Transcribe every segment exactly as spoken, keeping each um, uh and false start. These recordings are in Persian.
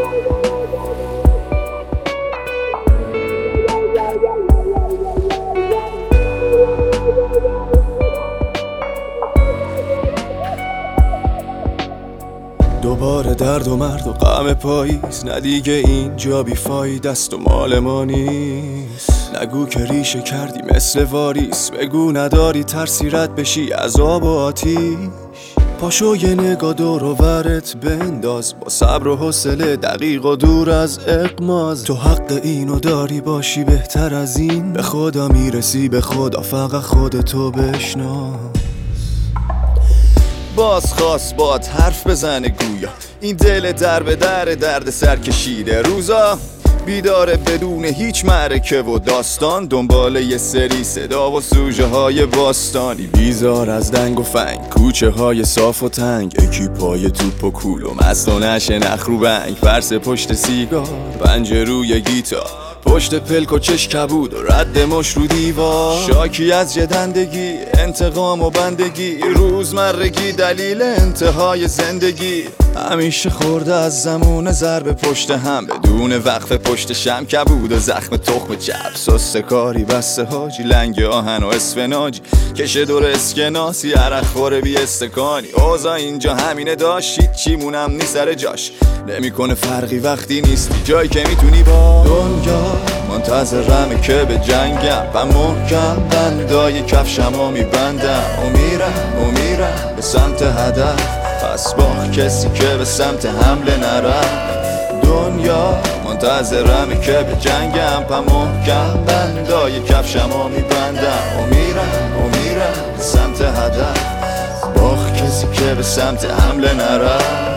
دوباره درد و مرد و غم پاییز، نه دیگه اینجا بیفایده است و مال ما نیست. نگو که ریشه کردی مثل واریس، بگو نداری ترسی رد بشی از آب و آتیش. پاشو یه نگاه دور و برت بنداز، با صبر و حوصله دقیق و دور از اقماز. تو حق اینو داری باشی بهتر از این، به خدا میرسی به خدا فقط خودتو بشناس. باز خواست باد حرف بزنه گویا این دل در به در درد سر کشیده روزا، بیداره بدون هیچ معرکه و داستان، دنبال یه سری صدا و سوژه های باستانی. بیزار از دنگ و فنگ، کوچه های صاف و تنگ، اکیپای توپ و کول و مست و نشه نخرو بنگ، فرس پشت سیگار، پنجه روی گیتار، پشت پلک و چش کبود و رد مش رو دیوار. شاکی از جدندگی، انتقام و بندگی، روزمرگی دلیل انتهای زندگی. همیشه خورده از زمون ضرب پشت هم، بدون وقف پشت شم کبود و زخم تخم چپ. سسته کاری بسته حاجی، لنگ آهن و اسفناجی، کشه دور اسکناسی، عرق خوره بی استکانی. اوضاع اینجا همینه داشت، هیچی مونم نی سر جاش، نمیکنه فرقی وقتی نیستی جایی که میتونی با دنیا. منتظرمه که به جنگم و محکم بندای کفشمو میبندم و میرم و میرم به سمت هدف، پس با کسی که به سمت حمله نرم. دنیا منتظرمه که به جنگم و محکم بندای کفشمو میبندم و میرم و میرم به سمت هدف، با کسی که به سمت حمله نرم.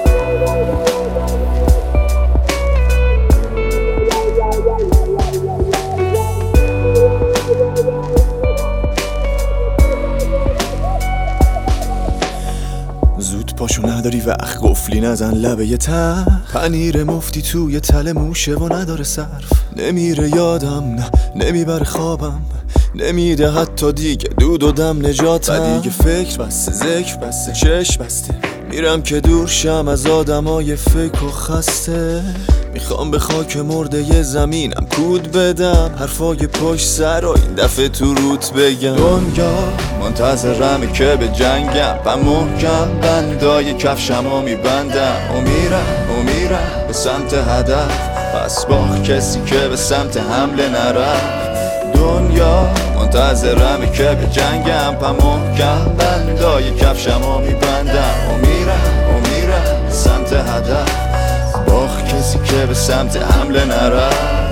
زود پاشو نداری وقت، قفلی نزن لبه یه تخت، پنیر مفتی توی تل موشه و نداره صرف. نمیره یادم، نه نمیبره خوابم، نمیده حتی دیگه دود و دم نجاتم. و دیگه فکر بسته، ذکر بسته، چشم بسته، میرم که دور شم از آدمای فکر و خسته. میخوام به خاک مرده ی زمینم کود بدم، حرفای پشت سر و این دفعه تو روت بگم. دنیا منتظرمه که به جنگم و محکم بندای کفشمو میبندم و میرم و میرم به سمت هدف، پس با کسی که به سمت حمله نرم. دنیا منتظرمه که به جنگم و محکم بندای کفشمو میبندم و میرم و میرم به سمت هدف، با کسی که به سمت حمله نرم.